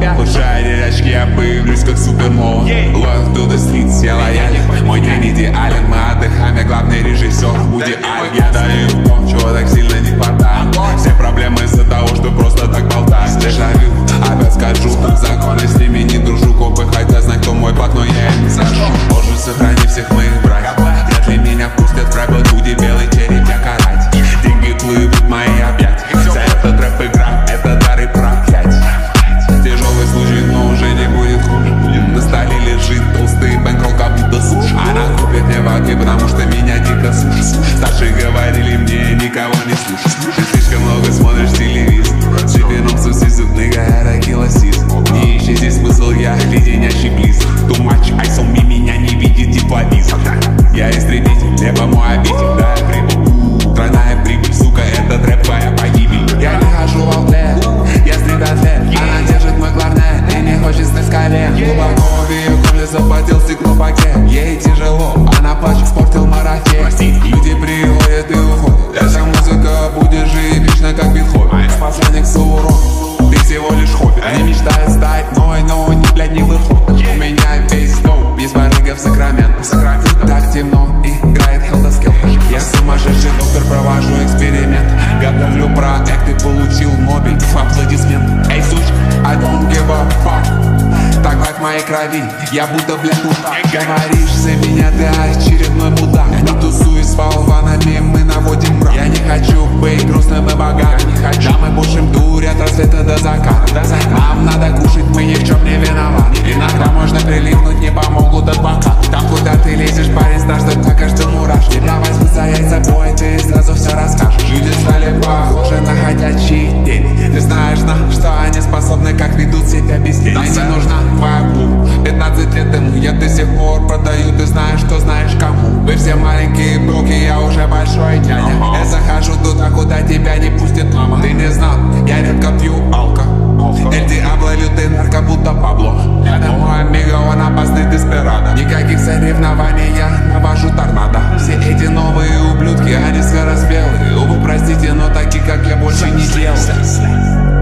Лучшие очки, я появлюсь как супермол. Loyal to the streets, я лоялен. Мой день идеален, мы отдыхаем, я главный режиссер Вуди Аллен. Я даю то, чего так сильно не хватает. Все проблемы из-за того, что просто так болтаю. Дежавю, опять скажу, законы с ними не дружу. Копы хотят знать, кто мой пак, но я им не сажу. Боже, сохрани всех моих братьев. Вряд ли меня пустят в рэп, Вуди белый череп, я карать. Деньги плывут в мои объятия. За этот рэп игра, это дар и проклятие. Тяжелый случай, но уже не будет хуже. На столе лежит толстый бэнкролл, как будто суши. Она купит мне ваки, потому что меня дико сушит. Старшие говорили мне, никого не слушать. Ты слишком много смотришь телевизор. Чемпионом сусисок, ныга, это килосис. Не ищи здесь смысл, я леденящий близ. Too much ice on me, меня не видит тепловизор. Я истребитель, небо мой обитель, да, я прибыл. Тройная прибыль, сука, это рэп, твоя погибель. Я не хожу в аутлет, я стрит-атлет. Она держит мой кларнет и не хочет снять с колен. Глубоко в ее горле запотел стеклопакет. Ей тяжело, она плачет, спортил марафет. Люди приходят и уходят. Эта музыка будет жить вечно, как Бетховен. Последник Саурон, ты всего лишь хобби. Они мечтают стать мной, но они, блядь, не выходят. У меня весь дом, без барыга в Сакраменто. Так темно, играет Хелдоскел. Я сумасшедший доктор, провожу эксперимент. Готовлю проект и получил Нобель. Аплодисмент. Эй, суч, I don't give a fuck. Так как в моей крови, я будто, блядь, мудак. Говоришь за меня, ты очередной мудак. Не тусуюсь с болванами, мы наводим мрак. Я не хочу быть грустным и богатым. Да мы пушим дурь от рассвета до заката. Нам надо кушать, мы ни в чем не виноваты. Иногда можно прилипнуть, не помогут адвокаты. Там, куда ты лезешь, парень, что так каждый мурашки. Тебя возьмут за яйца бой, ты сразу все расскажешь. Люди стали похожи на ходячие тени. Ты знаешь, на что они способны, как ведут себя без тени. Нам не нужна твоя клуб. 15 лет ему я до сих пор продаю. Ты знаешь, что знаешь кому. Вы все маленькие бруки, я уже большой дядя. Я захожу туда, куда тебя не пустит мама. Ты не знал, я редко пью алко. Эль Диабло, лютый нарко, будто Пабло. Это мой амиго, он опасный деспирадо. Никаких соревнований, я навожу торнадо. Все эти новые ублюдки, они скороспелые. Увы, простите, но таких, как я, больше не делал.